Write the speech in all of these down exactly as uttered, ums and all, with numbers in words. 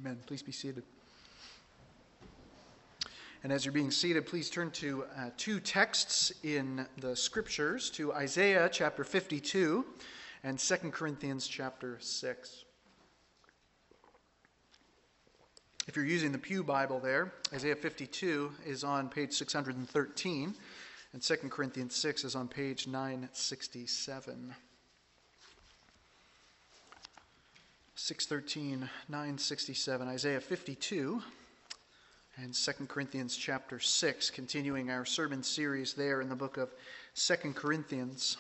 Amen. Please be seated. And as you're being seated, please turn to uh, two texts in the Scriptures, to Isaiah chapter fifty-two and Second Corinthians chapter six. If you're using the Pew Bible there, Isaiah fifty-two is on page six hundred thirteen, and Second Corinthians six is on page nine sixty-seven. six thirteen, nine sixty-seven, Isaiah fifty-two, and Second Corinthians chapter six, continuing our sermon series there in the book of Second Corinthians.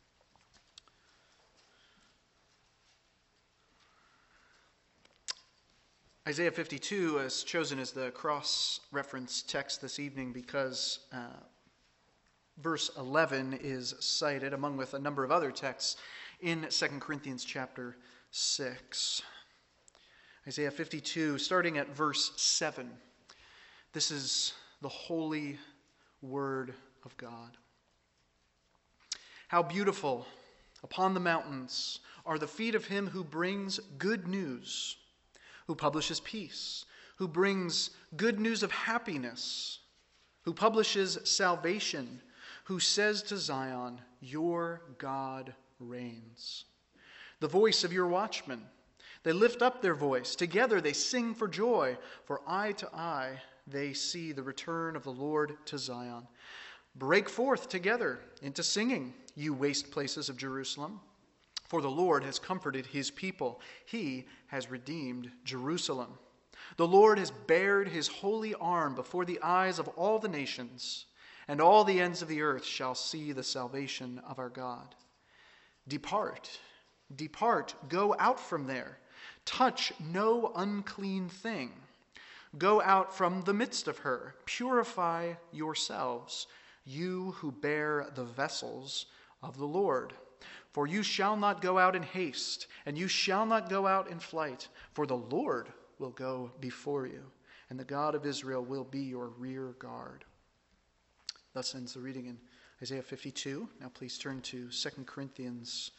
Isaiah fifty-two is chosen as the cross-reference text this evening because uh, verse eleven is cited, among with a number of other texts, in Second Corinthians chapter six. Isaiah fifty-two, starting at verse seven. This is the holy word of God. How beautiful upon the mountains are the feet of him who brings good news, who publishes peace, who brings good news of happiness, who publishes salvation, who says to Zion, "Your God reigns." The voice of your watchmen, they lift up their voice. Together they sing for joy, for eye to eye they see the return of the Lord to Zion. Break forth together into singing, you waste places of Jerusalem. For the Lord has comforted his people. He has redeemed Jerusalem. The Lord has bared his holy arm before the eyes of all the nations, and all the ends of the earth shall see the salvation of our God. Depart, depart, go out from there. Touch no unclean thing. Go out from the midst of her. Purify yourselves, you who bear the vessels of the Lord. For you shall not go out in haste, and you shall not go out in flight, for the Lord will go before you, and the God of Israel will be your rear guard. Thus ends the reading in Isaiah fifty-two. Now please turn to Second Corinthians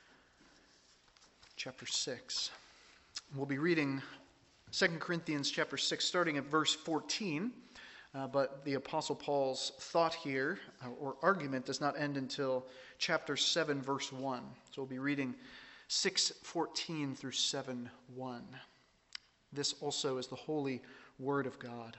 chapter six. We'll be reading Second Corinthians chapter six, starting at verse fourteen. Uh, but the Apostle Paul's thought here, uh, or argument, does not end until chapter seven, verse one. So we'll be reading six fourteen through seven one. This also is the holy word of God.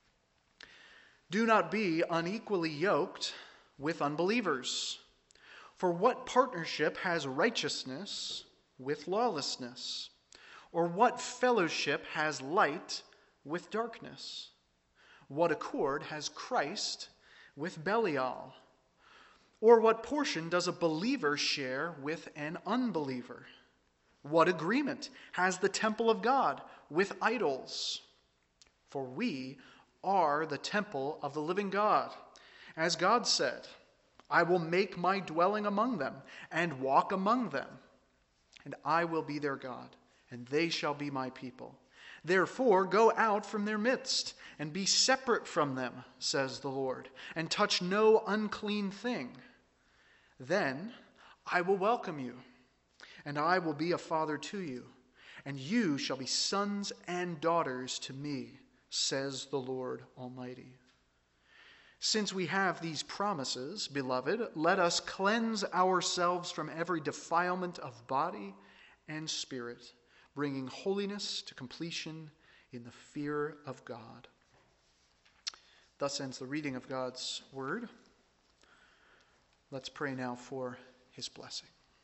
Do not be unequally yoked with unbelievers. For what partnership has righteousness with lawlessness? Or what fellowship has light with darkness? What accord has Christ with Belial? Or what portion does a believer share with an unbeliever? What agreement has the temple of God with idols? For we are the temple of the living God. As God said, I will make my dwelling among them and walk among them, and I will be their God, and they shall be my people. Therefore, go out from their midst, and be separate from them, says the Lord, and touch no unclean thing. Then I will welcome you, and I will be a father to you, and you shall be sons and daughters to me, says the Lord Almighty. Since we have these promises, beloved, let us cleanse ourselves from every defilement of body and spirit, bringing holiness to completion in the fear of God. Thus ends the reading of God's word. Let's pray now for his blessing.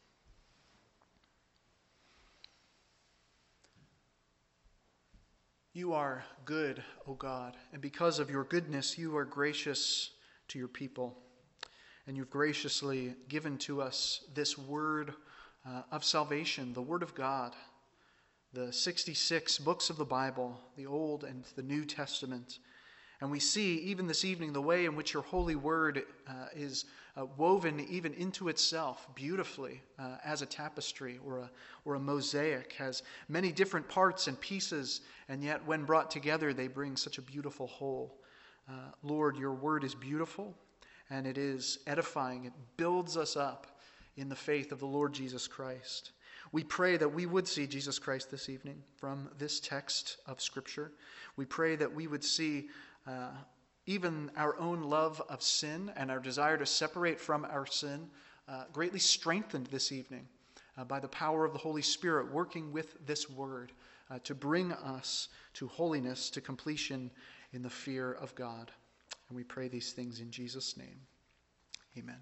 You are good, O God, and because of your goodness, you are gracious to your people. And you've graciously given to us this word uh, of salvation, the word of God, the sixty-six books of the Bible, the Old and the New Testament. And we see even this evening the way in which your holy word uh, is uh, woven even into itself beautifully uh, as a tapestry or a, or a mosaic, has many different parts and pieces, and yet when brought together they bring such a beautiful whole. Uh, Lord, your word is beautiful and it is edifying. It builds us up in the faith of the Lord Jesus Christ. We pray that we would see Jesus Christ this evening from this text of Scripture. We pray that we would see uh, even our own love of sin and our desire to separate from our sin uh, greatly strengthened this evening uh, by the power of the Holy Spirit working with this word uh, to bring us to holiness, to completion in the fear of God. And we pray these things in Jesus' name. Amen.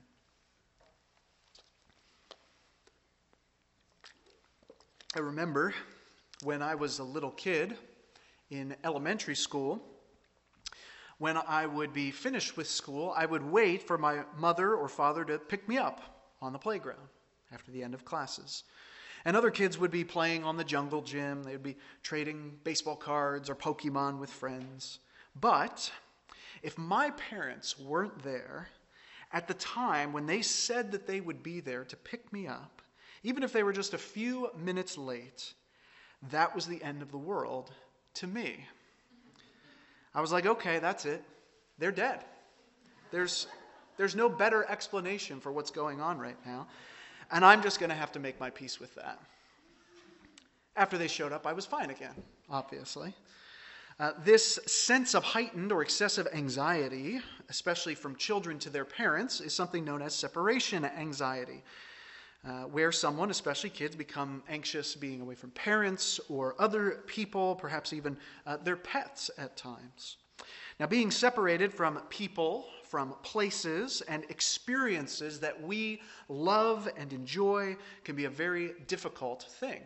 I remember when I was a little kid in elementary school, when I would be finished with school, I would wait for my mother or father to pick me up on the playground after the end of classes. And other kids would be playing on the jungle gym. They would be trading baseball cards or Pokemon with friends. But if my parents weren't there at the time when they said that they would be there to pick me up, even if they were just a few minutes late, that was the end of the world to me. I was like, okay, that's it. They're dead. There's, there's no better explanation for what's going on right now. And I'm just going to have to make my peace with that. After they showed up, I was fine again, obviously. Uh, this sense of heightened or excessive anxiety, especially from children to their parents, is something known as separation anxiety. Uh, where someone, especially kids, become anxious being away from parents or other people, perhaps even uh, their pets at times. Now, being separated from people, from places, and experiences that we love and enjoy can be a very difficult thing.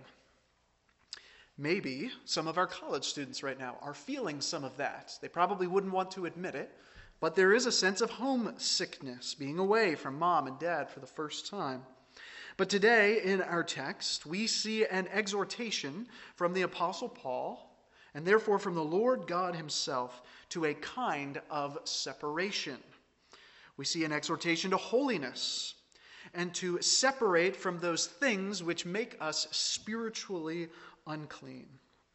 Maybe some of our college students right now are feeling some of that. They probably wouldn't want to admit it, but there is a sense of homesickness, being away from mom and dad for the first time. But today, in our text, we see an exhortation from the Apostle Paul, and therefore from the Lord God himself, to a kind of separation. We see an exhortation to holiness, and to separate from those things which make us spiritually unclean.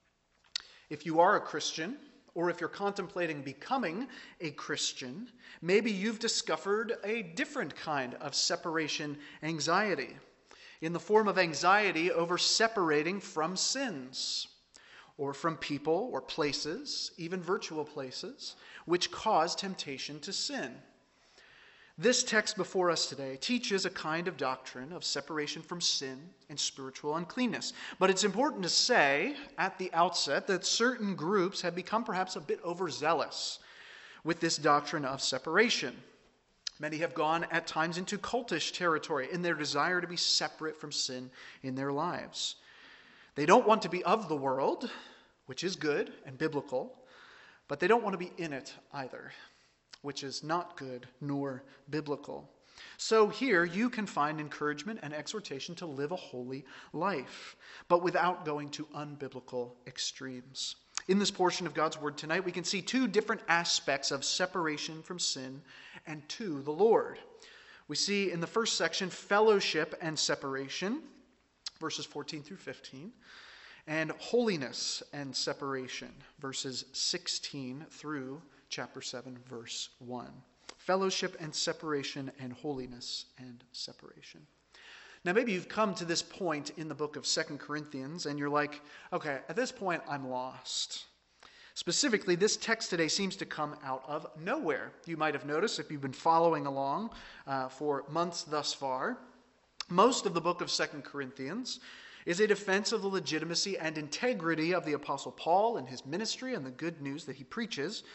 If you are a Christian, or if you're contemplating becoming a Christian, maybe you've discovered a different kind of separation anxiety, in the form of anxiety over separating from sins, or from people or places, even virtual places, which cause temptation to sin. This text before us today teaches a kind of doctrine of separation from sin and spiritual uncleanness. But it's important to say at the outset that certain groups have become perhaps a bit overzealous with this doctrine of separation. Many have gone at times into cultish territory in their desire to be separate from sin in their lives. They don't want to be of the world, which is good and biblical, but they don't want to be in it either, which is not good nor biblical. So here you can find encouragement and exhortation to live a holy life, but without going to unbiblical extremes. In this portion of God's Word tonight, we can see two different aspects of separation from sin and to the Lord. We see in the first section fellowship and separation, verses fourteen through fifteen, and holiness and separation, verses sixteen through chapter seven, verse one. Fellowship and separation, and holiness and separation. Now, maybe you've come to this point in the book of Second Corinthians, and you're like, okay, at this point, I'm lost. Specifically, this text today seems to come out of nowhere. You might have noticed, if you've been following along uh, for months thus far, most of the book of Second Corinthians is a defense of the legitimacy and integrity of the Apostle Paul and his ministry and the good news that he preaches.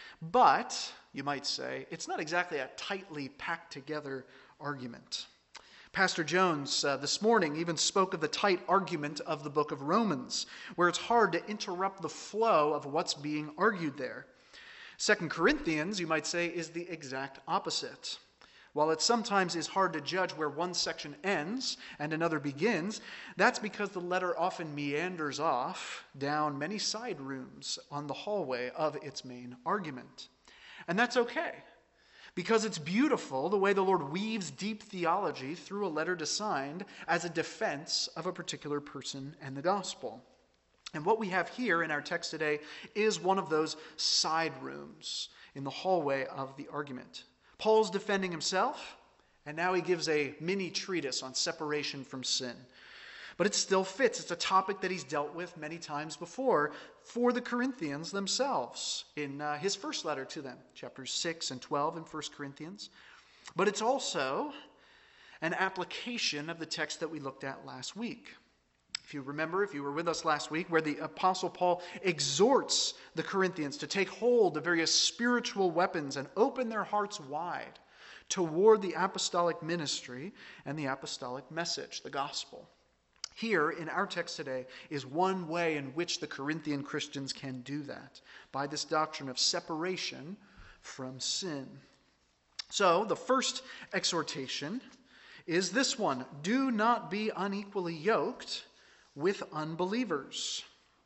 But, you might say, it's not exactly a tightly packed together argument. Pastor Jones uh, this morning even spoke of the tight argument of the book of Romans, where it's hard to interrupt the flow of what's being argued there. Second Corinthians, you might say, is the exact opposite. While it sometimes is hard to judge where one section ends and another begins, that's because the letter often meanders off down many side rooms on the hallway of its main argument. And that's okay, because it's beautiful the way the Lord weaves deep theology through a letter designed as a defense of a particular person and the gospel. And what we have here in our text today is one of those side rooms in the hallway of the argument. Paul's defending himself, and now he gives a mini treatise on separation from sin. But it still fits. It's a topic that he's dealt with many times before for the Corinthians themselves in uh, his first letter to them, chapters six and twelve in First Corinthians. But it's also an application of the text that we looked at last week. If you remember, if you were with us last week, where the Apostle Paul exhorts the Corinthians to take hold of various spiritual weapons and open their hearts wide toward the apostolic ministry and the apostolic message, the gospel. Here in our text today is one way in which the Corinthian Christians can do that, by this doctrine of separation from sin. So, the first exhortation is this one: do not be unequally yoked with unbelievers.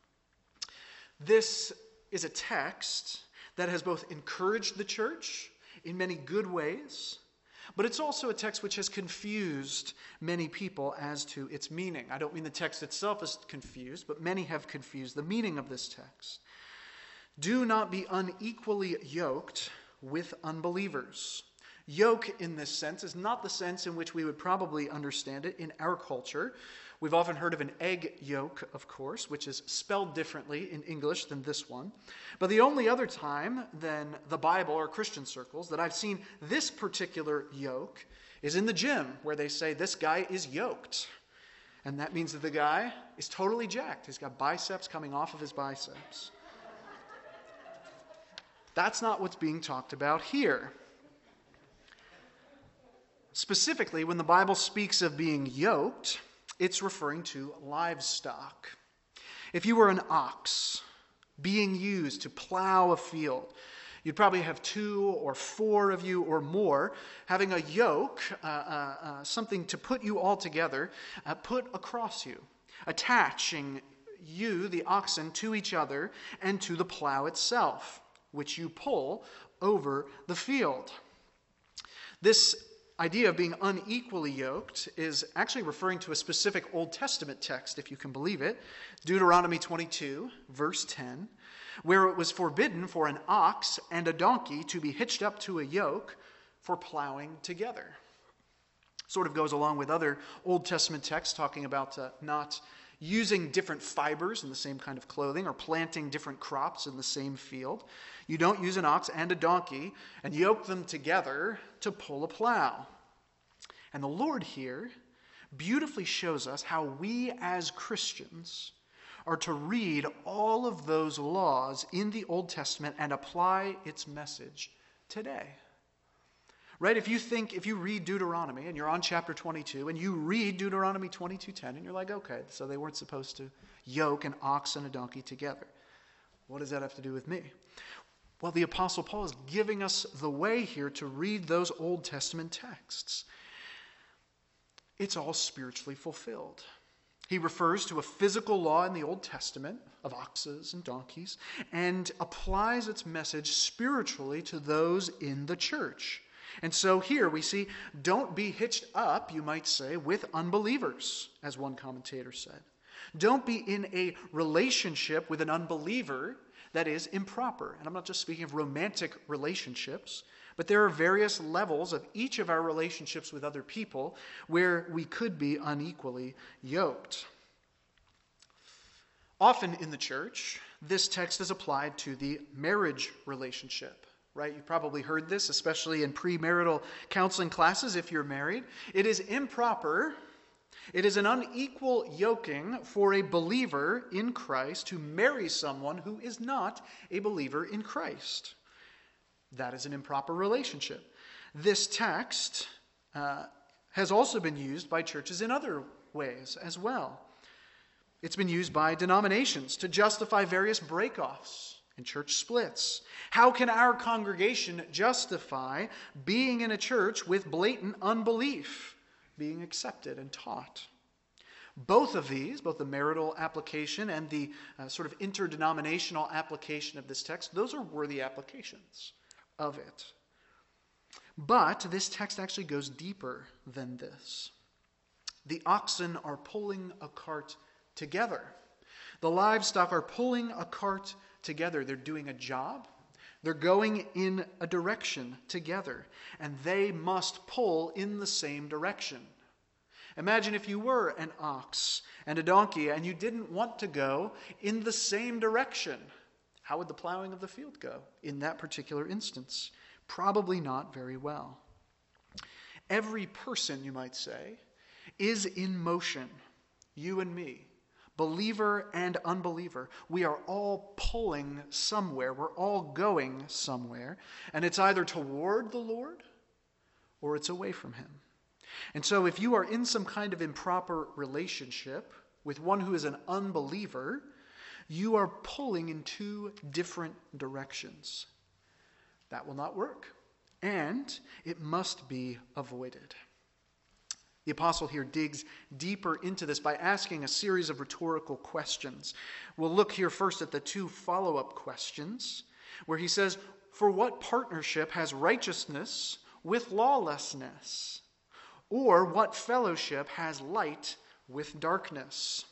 This is a text that has both encouraged the church in many good ways, but it's also a text which has confused many people as to its meaning. I don't mean the text itself is confused, but many have confused the meaning of this text. Do not be unequally yoked with unbelievers. Yoke in this sense is not the sense in which we would probably understand it in our culture. We've often heard of an egg yolk, of course, which is spelled differently in English than this one. But the only other time than the Bible or Christian circles that I've seen this particular yoke is in the gym, where they say this guy is yoked. And that means that the guy is totally jacked. He's got biceps coming off of his biceps. That's not what's being talked about here. Specifically, when the Bible speaks of being yoked, it's referring to livestock. If you were an ox being used to plow a field, you'd probably have two or four of you or more having a yoke, uh, uh, uh, something to put you all together, uh, put across you, attaching you, the oxen, to each other and to the plow itself, which you pull over the field. This idea of being unequally yoked is actually referring to a specific Old Testament text, if you can believe it, Deuteronomy twenty-two, verse ten, where it was forbidden for an ox and a donkey to be hitched up to a yoke for plowing together. Sort of goes along with other Old Testament texts talking about uh, not using different fibers in the same kind of clothing or planting different crops in the same field. You don't use an ox and a donkey and yoke them together to pull a plow. And the Lord here beautifully shows us how we as Christians are to read all of those laws in the Old Testament and apply its message today. Right? If you think, if you read Deuteronomy and you're on chapter twenty-two and you read Deuteronomy twenty-two ten and you're like, okay, so they weren't supposed to yoke an ox and a donkey together. What does that have to do with me? Well, the Apostle Paul is giving us the way here to read those Old Testament texts. It's all spiritually fulfilled. He refers to a physical law in the Old Testament of oxes and donkeys and applies its message spiritually to those in the church. And so here we see, don't be hitched up, you might say, with unbelievers, as one commentator said. Don't be in a relationship with an unbeliever that is improper. And I'm not just speaking of romantic relationships, but there are various levels of each of our relationships with other people where we could be unequally yoked. Often in the church, this text is applied to the marriage relationship. Right? You've probably heard this, especially in premarital counseling classes if you're married. It is improper, it is an unequal yoking for a believer in Christ to marry someone who is not a believer in Christ. That is an improper relationship. This text uh, has also been used by churches in other ways as well. It's been used by denominations to justify various breakoffs and church splits. How can our congregation justify being in a church with blatant unbelief being accepted and taught? Both of these, both the marital application and the uh, sort of interdenominational application of this text, those are worthy applications of it. But this text actually goes deeper than this. The oxen are pulling a cart together. The livestock are pulling a cart together. They're doing a job. They're going in a direction together. And they must pull in the same direction. Imagine if you were an ox and a donkey and you didn't want to go in the same direction. How would the plowing of the field go in that particular instance? Probably not very well. Every person, you might say, is in motion. You and me, believer and unbeliever, we are all pulling somewhere. We're all going somewhere. And it's either toward the Lord or it's away from him. And so if you are in some kind of improper relationship with one who is an unbeliever, you are pulling in two different directions. That will not work, and it must be avoided. The apostle here digs deeper into this by asking a series of rhetorical questions. We'll look here first at the two follow-up questions, where he says, "For what partnership has righteousness with lawlessness? Or what fellowship has light with darkness?"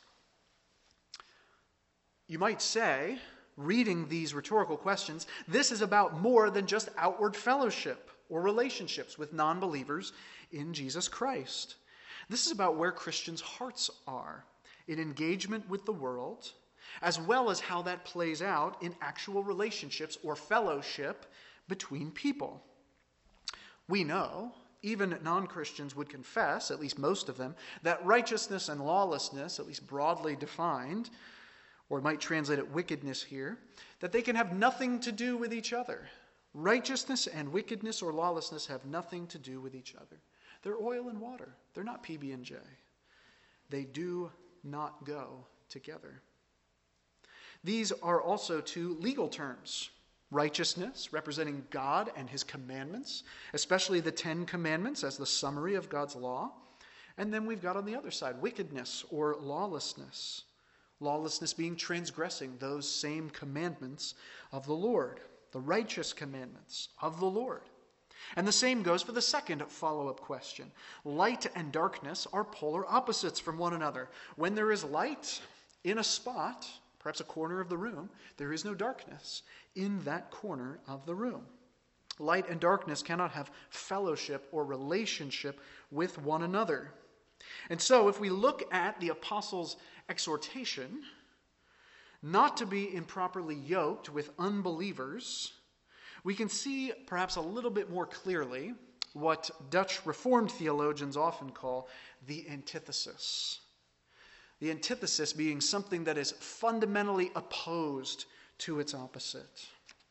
You might say, reading these rhetorical questions, this is about more than just outward fellowship or relationships with non-believers in Jesus Christ. This is about where Christians' hearts are in engagement with the world, as well as how that plays out in actual relationships or fellowship between people. We know, even non-Christians would confess, at least most of them, that righteousness and lawlessness, at least broadly defined, or might translate it wickedness here, that they can have nothing to do with each other. Righteousness and wickedness or lawlessness have nothing to do with each other. They're oil and water. They're not P B and J. They do not go together. These are also two legal terms. Righteousness, representing God and his commandments, especially the Ten Commandments as the summary of God's law. And then we've got on the other side, wickedness or lawlessness. Lawlessness being transgressing those same commandments of the Lord, the righteous commandments of the Lord. And the same goes for the second follow-up question. Light and darkness are polar opposites from one another. When there is light in a spot, perhaps a corner of the room, there is no darkness in that corner of the room. Light and darkness cannot have fellowship or relationship with one another. And so if we look at the apostle's exhortation not to be improperly yoked with unbelievers, we can see perhaps a little bit more clearly what Dutch Reformed theologians often call the antithesis. The antithesis being something that is fundamentally opposed to its opposite.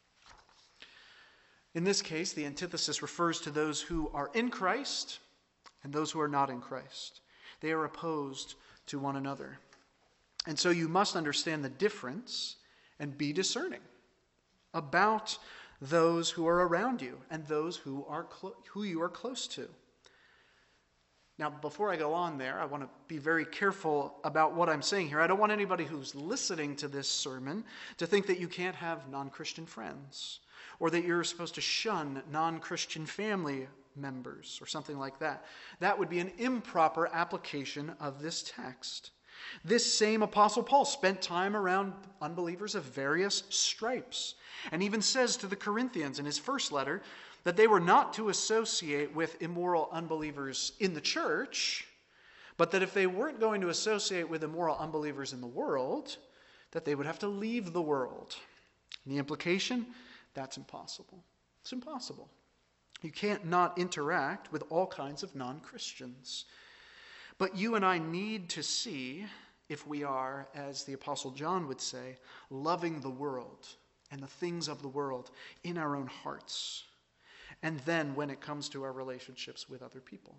In this case, the antithesis refers to those who are in Christ and those who are not in Christ. They are opposed to one another. And so you must understand the difference and be discerning about those who are around you and those who are clo- who you are close to. Now, before I go on there, I want to be very careful about what I'm saying here. I don't want anybody who's listening to this sermon to think that you can't have non-Christian friends or that you're supposed to shun non-Christian family members or something like that. That would be an improper application of this text. This same Apostle Paul spent time around unbelievers of various stripes, and even says to the Corinthians in his first letter that they were not to associate with immoral unbelievers in the church, but that if they weren't going to associate with immoral unbelievers in the world, that they would have to leave the world. And the implication, that's impossible. It's impossible. You can't not interact with all kinds of non-Christians. But you and I need to see if we are, as the Apostle John would say, loving the world and the things of the world in our own hearts. And then when it comes to our relationships with other people.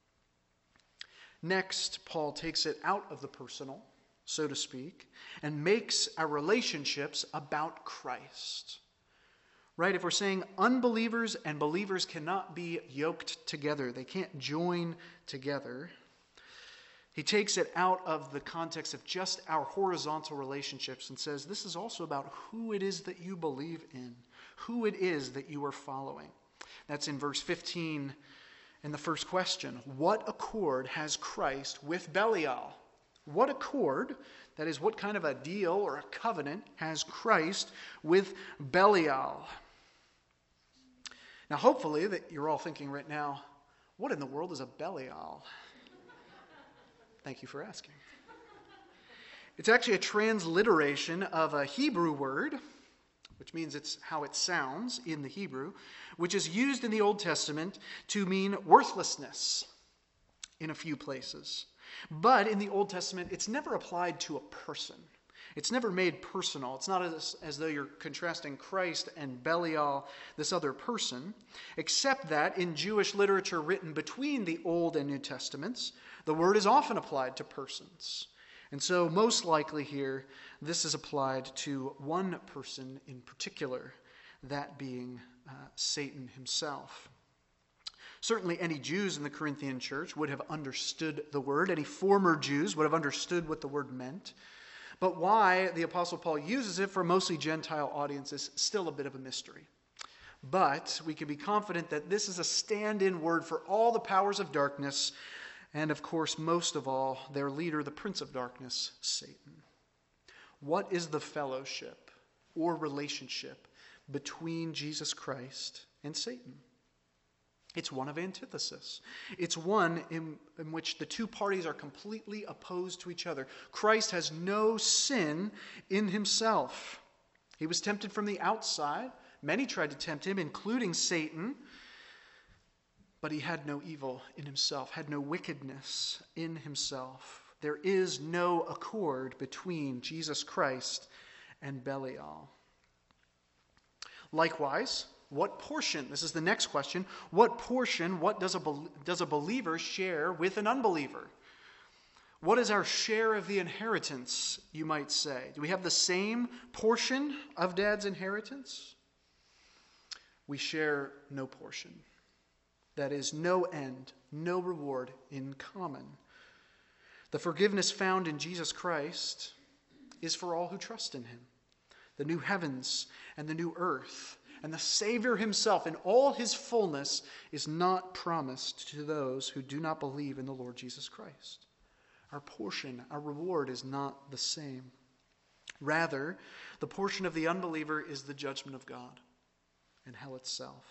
Next, Paul takes it out of the personal, so to speak, and makes our relationships about Christ. Right? If we're saying unbelievers and believers cannot be yoked together, they can't join together, he takes it out of the context of just our horizontal relationships and says this is also about who it is that you believe in, who it is that you are following. That's in verse fifteen in the first question. What accord has Christ with Belial? What accord, that is, what kind of a deal or a covenant has Christ with Belial? Now, hopefully that you're all thinking right now, what in the world is a Belial? Thank you for asking. It's actually a transliteration of a Hebrew word, which means it's how it sounds in the Hebrew, which is used in the Old Testament to mean worthlessness in a few places. But in the Old Testament, it's never applied to a person. It's never made personal. It's not as, as though you're contrasting Christ and Belial, this other person, except that in Jewish literature written between the Old and New Testaments, the word is often applied to persons. And so most likely here, this is applied to one person in particular, that being uh, Satan himself. Certainly any Jews in the Corinthian church would have understood the word. Any former Jews would have understood what the word meant. But why the Apostle Paul uses it for mostly Gentile audiences is still a bit of a mystery. But we can be confident that this is a stand-in word for all the powers of darkness, and of course, most of all, their leader, the prince of darkness, Satan. What is the fellowship or relationship between Jesus Christ and Satan? It's one of antithesis. It's one in, in which the two parties are completely opposed to each other. Christ has no sin in himself. He was tempted from the outside. Many tried to tempt him, including Satan. But he had no evil in himself, had no wickedness in himself. There is no accord between Jesus Christ and Belial. Likewise, what portion, this is the next question, what portion, what does a, does a believer share with an unbeliever? What is our share of the inheritance, you might say? Do we have the same portion of Dad's inheritance? We share no portion. That is, no end, no reward in common. The forgiveness found in Jesus Christ is for all who trust in him. The new heavens and the new earth and the Savior himself in all his fullness is not promised to those who do not believe in the Lord Jesus Christ. Our portion, our reward is not the same. Rather, the portion of the unbeliever is the judgment of God and hell itself.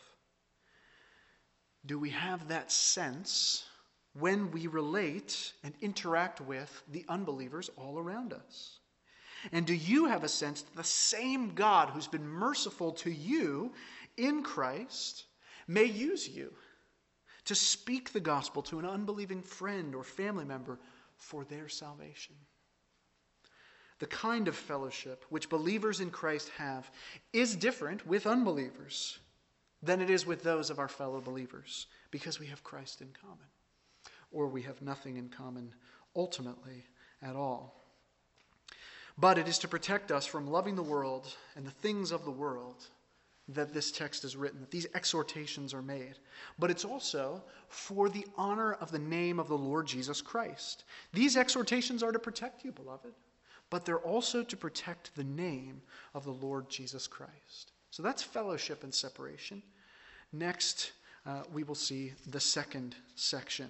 Do we have that sense when we relate and interact with the unbelievers all around us? And do you have a sense that the same God who's been merciful to you in Christ may use you to speak the gospel to an unbelieving friend or family member for their salvation? The kind of fellowship which believers in Christ have is different with unbelievers than it is with those of our fellow believers, because we have Christ in common, or we have nothing in common ultimately at all. But it is to protect us from loving the world and the things of the world that this text is written, that these exhortations are made. But it's also for the honor of the name of the Lord Jesus Christ. These exhortations are to protect you, beloved, but they're also to protect the name of the Lord Jesus Christ. So that's fellowship and separation. Next, uh, we will see the second section.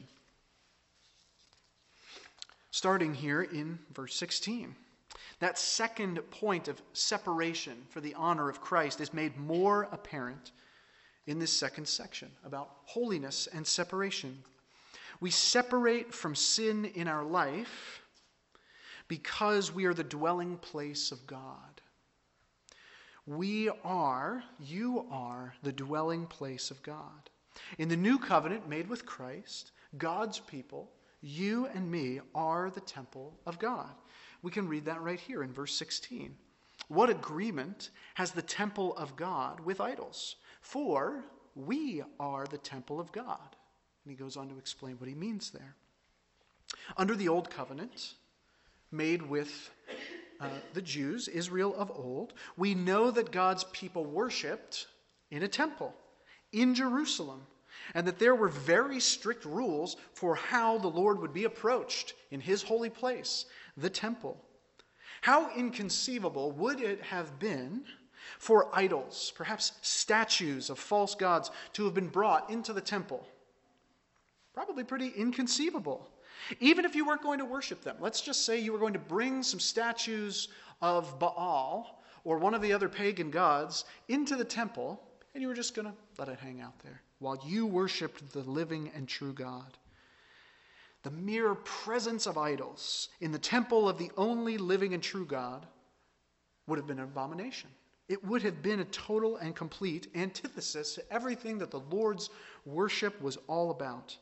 Starting here in verse sixteen. That second point of separation for the honor of Christ is made more apparent in this second section about holiness and separation. We separate from sin in our life because we are the dwelling place of God. We are, you are, the dwelling place of God. In the new covenant made with Christ, God's people, you and me, are the temple of God. We can read that right here in verse sixteen. What agreement has the temple of God with idols? For we are the temple of God. And he goes on to explain what he means there. Under the old covenant, made with uh, the Jews, Israel of old, we know that God's people worshipped in a temple in Jerusalem, and that there were very strict rules for how the Lord would be approached in his holy place, the temple. How inconceivable would it have been for idols, perhaps statues of false gods, to have been brought into the temple? Probably pretty inconceivable. Even if you weren't going to worship them. Let's just say you were going to bring some statues of Baal or one of the other pagan gods into the temple, and you were just going to let it hang out there while you worshiped the living and true God. the mere presence of idols in the temple of the only living and true God would have been an abomination. It would have been a total and complete antithesis to everything that the Lord's worship was all about.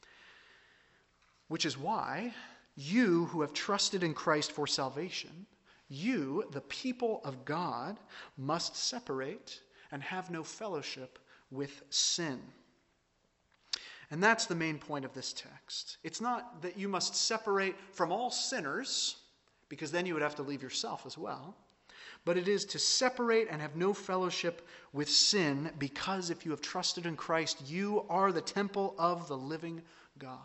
Which is why you who have trusted in Christ for salvation, you, the people of God, must separate and have no fellowship with sin. And that's the main point of this text. It's not that you must separate from all sinners, because then you would have to leave yourself as well. But it is to separate and have no fellowship with sin, because if you have trusted in Christ, you are the temple of the living God.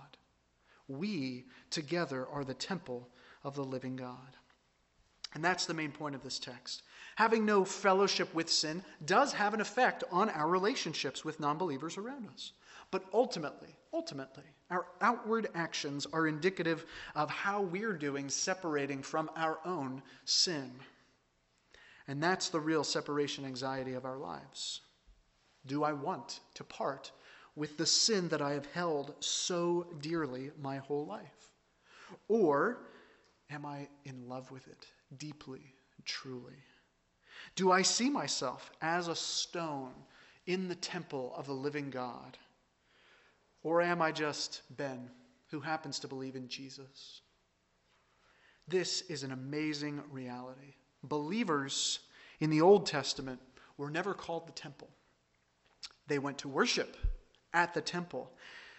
We together are the temple of the living God. And that's the main point of this text. Having no fellowship with sin does have an effect on our relationships with non-believers around us. But ultimately, ultimately, our outward actions are indicative of how we're doing separating from our own sin. And that's the real separation anxiety of our lives. Do I want to part with the sin that I have held so dearly my whole life? Or am I in love with it deeply, truly? Do I see myself as a stone in the temple of the living God? Or am I just Ben, who happens to believe in Jesus? This is an amazing reality. Believers in the Old Testament were never called the temple. They went to worship at the temple.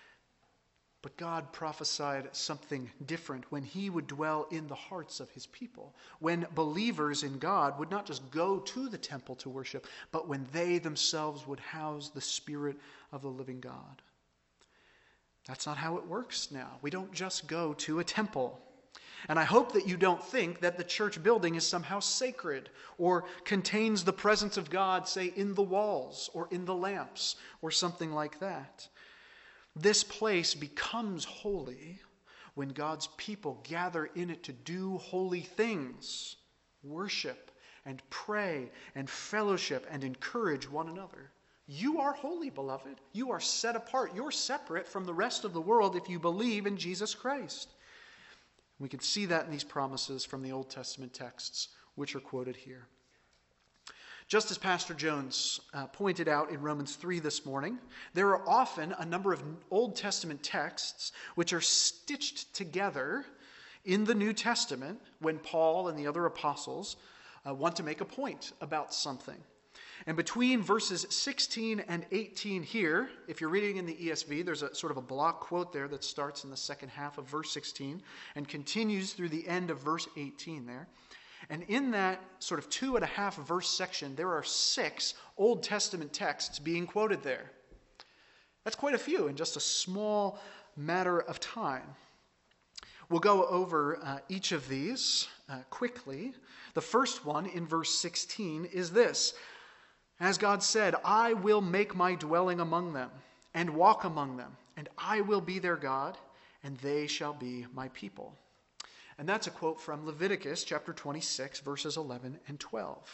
But God prophesied something different when he would dwell in the hearts of his people. When believers in God would not just go to the temple to worship, but when they themselves would house the Spirit of the living God. That's not how it works now. We don't just go to a temple. And I hope that you don't think that the church building is somehow sacred or contains the presence of God, say, in the walls or in the lamps or something like that. This place becomes holy when God's people gather in it to do holy things, worship and pray and fellowship and encourage one another. You are holy, beloved. You are set apart. You're separate from the rest of the world if you believe in Jesus Christ. We can see that in these promises from the Old Testament texts, which are quoted here. Just as Pastor Jones uh, pointed out in Romans three this morning, there are often a number of Old Testament texts which are stitched together in the New Testament when Paul and the other apostles uh, want to make a point about something. And between verses sixteen and eighteen here, if you're reading in the E S V, there's a sort of a block quote there that starts in the second half of verse sixteen and continues through the end of verse eighteen there. And in that sort of two and a half verse section, there are six Old Testament texts being quoted there. That's quite a few in just a small matter of time. We'll go over uh, each of these uh, quickly. The first one in verse sixteen is this. As God said, I will make my dwelling among them and walk among them, and I will be their God, and they shall be my people. And that's a quote from Leviticus chapter twenty-six, verses eleven and twelve.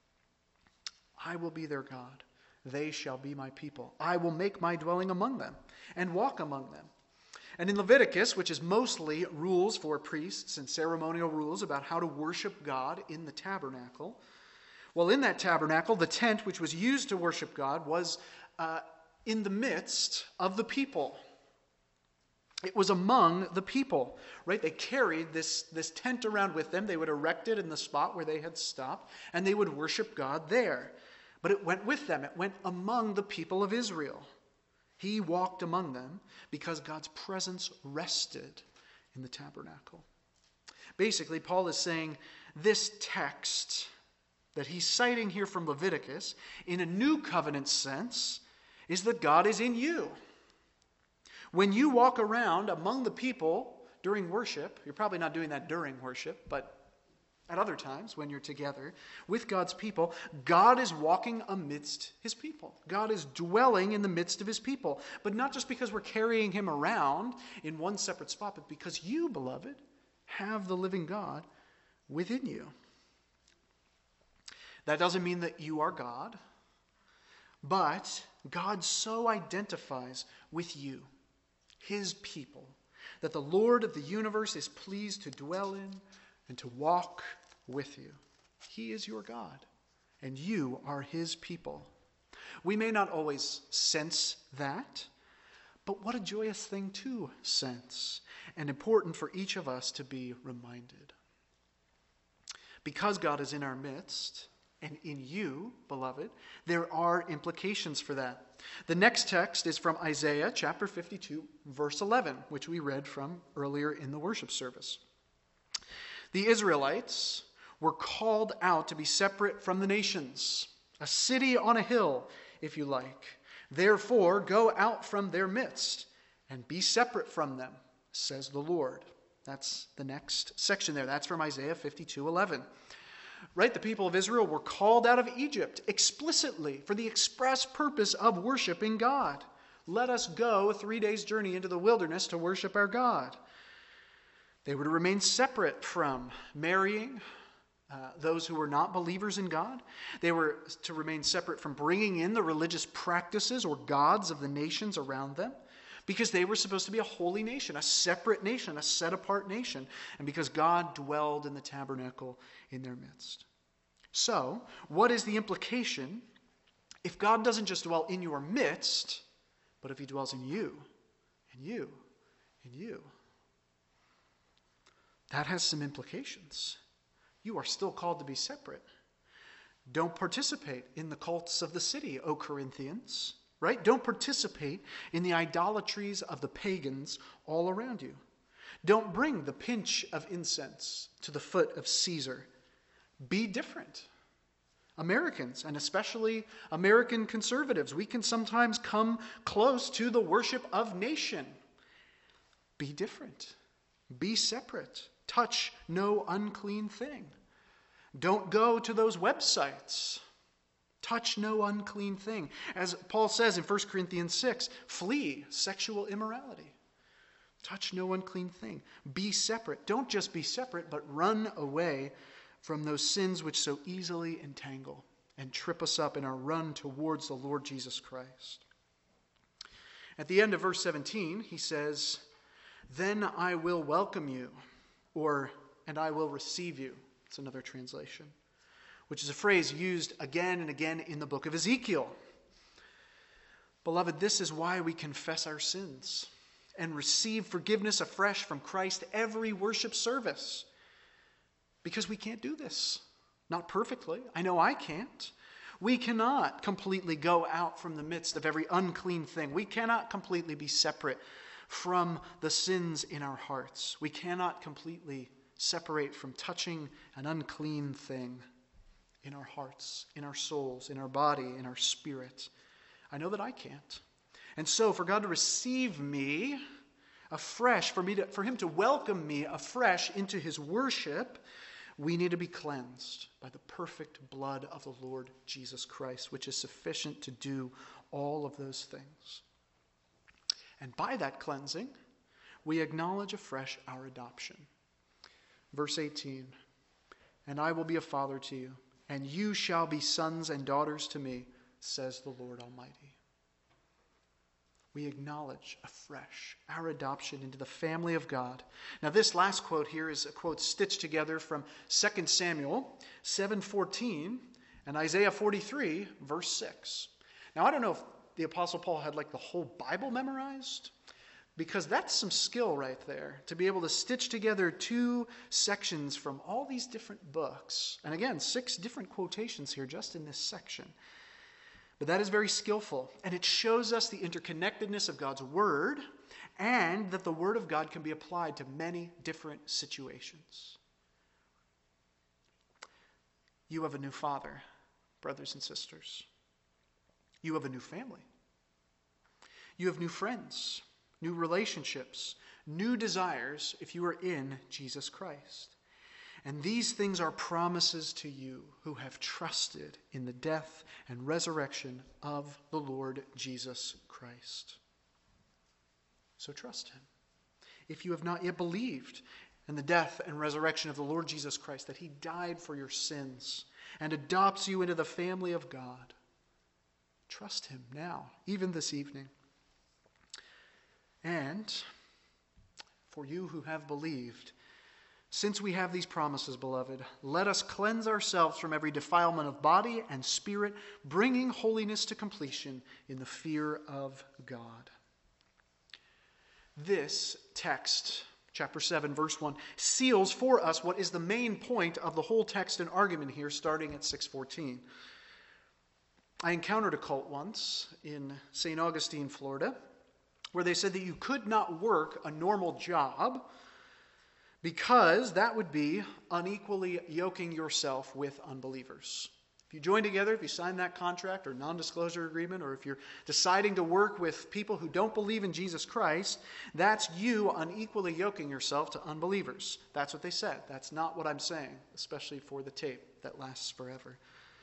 I will be their God. They shall be my people. I will make my dwelling among them and walk among them. And in Leviticus, which is mostly rules for priests and ceremonial rules about how to worship God in the tabernacle, well, in that tabernacle, the tent which was used to worship God was uh, in the midst of the people. It was among the people, right? They carried this, this tent around with them. They would erect it in the spot where they had stopped, and they would worship God there. But it went with them. It went among the people of Israel. He walked among them because God's presence rested in the tabernacle. Basically, Paul is saying this text that he's citing here from Leviticus, in a new covenant sense, is that God is in you. When you walk around among the people during worship, you're probably not doing that during worship, but at other times when you're together with God's people, God is walking amidst his people. God is dwelling in the midst of his people. But not just because we're carrying him around in one separate spot, but because you, beloved, have the living God within you. That doesn't mean that you are God, but God so identifies with you, his people, that the Lord of the universe is pleased to dwell in and to walk with you. He is your God, and you are his people. We may not always sense that, but what a joyous thing to sense, and important for each of us to be reminded. Because God is in our midst, and in you, beloved, there are implications for that. The next text is from Isaiah chapter fifty-two, verse eleven, which we read from earlier in the worship service. The Israelites were called out to be separate from the nations, a city on a hill, if you like. Therefore, go out from their midst and be separate from them, says the Lord. That's the next section there. That's from Isaiah fifty-two eleven. Right, the people of Israel were called out of Egypt explicitly for the express purpose of worshiping God. Let us go a three days journey into the wilderness to worship our God. They were to remain separate from marrying uh, those who were not believers in God. They were to remain separate from bringing in the religious practices or gods of the nations around them, because they were supposed to be a holy nation, a separate nation, a set-apart nation, and because God dwelled in the tabernacle in their midst. So, what is the implication if God doesn't just dwell in your midst, but if he dwells in you, and you, and you? That has some implications. You are still called to be separate. Don't participate in the cults of the city, O Corinthians. Right? Don't participate in the idolatries of the pagans all around you. Don't bring the pinch of incense to the foot of Caesar. Be different. Americans, and especially American conservatives, we can sometimes come close to the worship of nation. Be different. Be separate. Touch no unclean thing. Don't go to those websites. Touch no unclean thing. As Paul says in First Corinthians six, flee sexual immorality. Touch no unclean thing. Be separate. Don't just be separate, but run away from those sins which so easily entangle and trip us up in our run towards the Lord Jesus Christ. At the end of verse seventeen, he says, then I will welcome you, or, and I will receive you. It's another translation, which is a phrase used again and again in the book of Ezekiel. Beloved, this is why we confess our sins and receive forgiveness afresh from Christ every worship service. Because we can't do this. Not perfectly. I know I can't. We cannot completely go out from the midst of every unclean thing. We cannot completely be separate from the sins in our hearts. We cannot completely separate from touching an unclean thing in our hearts, in our souls, in our body, in our spirit. I know that I can't. And so for God to receive me afresh, for me to, for him to welcome me afresh into his worship, we need to be cleansed by the perfect blood of the Lord Jesus Christ, which is sufficient to do all of those things. And by that cleansing, we acknowledge afresh our adoption. Verse eighteen, and I will be a father to you, and you shall be sons and daughters to me, says the Lord Almighty. We acknowledge afresh our adoption into the family of God. Now this last quote here is a quote stitched together from Second Samuel seven fourteen and Isaiah forty-three, verse six. Now I don't know if the Apostle Paul had like the whole Bible memorized, because that's some skill right there, to be able to stitch together two sections from all these different books. And again, six different quotations here just in this section. But that is very skillful, and it shows us the interconnectedness of God's Word, and that the Word of God can be applied to many different situations. You have a new father, brothers and sisters. You have a new family. You have new friends, new relationships, new desires if you are in Jesus Christ. And these things are promises to you who have trusted in the death and resurrection of the Lord Jesus Christ. So trust him. If you have not yet believed in the death and resurrection of the Lord Jesus Christ, that he died for your sins and adopts you into the family of God, trust him now, even this evening. And for you who have believed. Since we have these promises, beloved, let us cleanse ourselves from every defilement of body and spirit, bringing holiness to completion in the fear of God. This text, chapter seven, verse one, seals for us what is the main point of the whole text and argument here, starting at six fourteen. I encountered a cult once in Saint Augustine, Florida, where they said that you could not work a normal job because that would be unequally yoking yourself with unbelievers. If you join together, if you sign that contract or non-disclosure agreement, or if you're deciding to work with people who don't believe in Jesus Christ, that's you unequally yoking yourself to unbelievers. That's what they said. That's not what I'm saying, especially for the tape that lasts forever.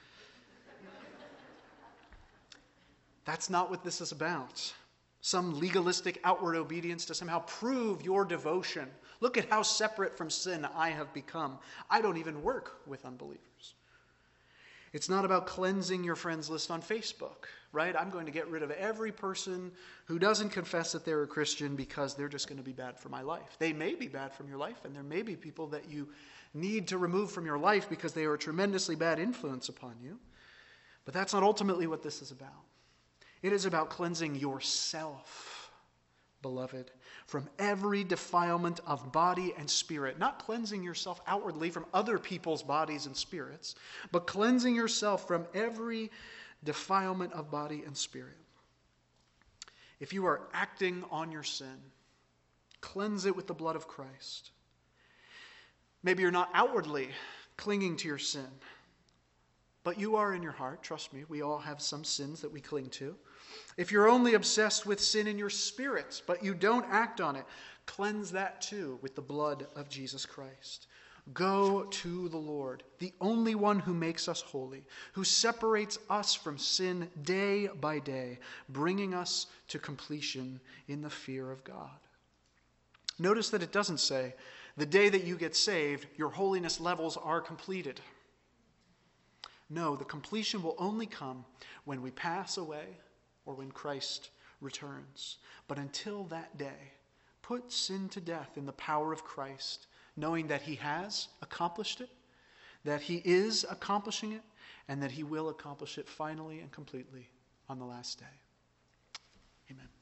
That's not what this is about. Some legalistic outward obedience to somehow prove your devotion. Look at how separate from sin I have become. I don't even work with unbelievers. It's not about cleansing your friends list on Facebook, right? I'm going to get rid of every person who doesn't confess that they're a Christian because they're just going to be bad for my life. They may be bad from your life, and there may be people that you need to remove from your life because they are a tremendously bad influence upon you. But that's not ultimately what this is about. It is about cleansing yourself, beloved, from every defilement of body and spirit. Not cleansing yourself outwardly from other people's bodies and spirits, but cleansing yourself from every defilement of body and spirit. If you are acting on your sin, cleanse it with the blood of Christ. Maybe you're not outwardly clinging to your sin, but you are in your heart. Trust me, we all have some sins that we cling to. If you're only obsessed with sin in your spirit, but you don't act on it, cleanse that too with the blood of Jesus Christ. Go to the Lord, the only one who makes us holy, who separates us from sin day by day, bringing us to completion in the fear of God. Notice that it doesn't say, the day that you get saved, your holiness levels are completed. No, the completion will only come when we pass away or when Christ returns. But until that day, put sin to death in the power of Christ, knowing that he has accomplished it, that he is accomplishing it, and that he will accomplish it finally and completely on the last day. Amen.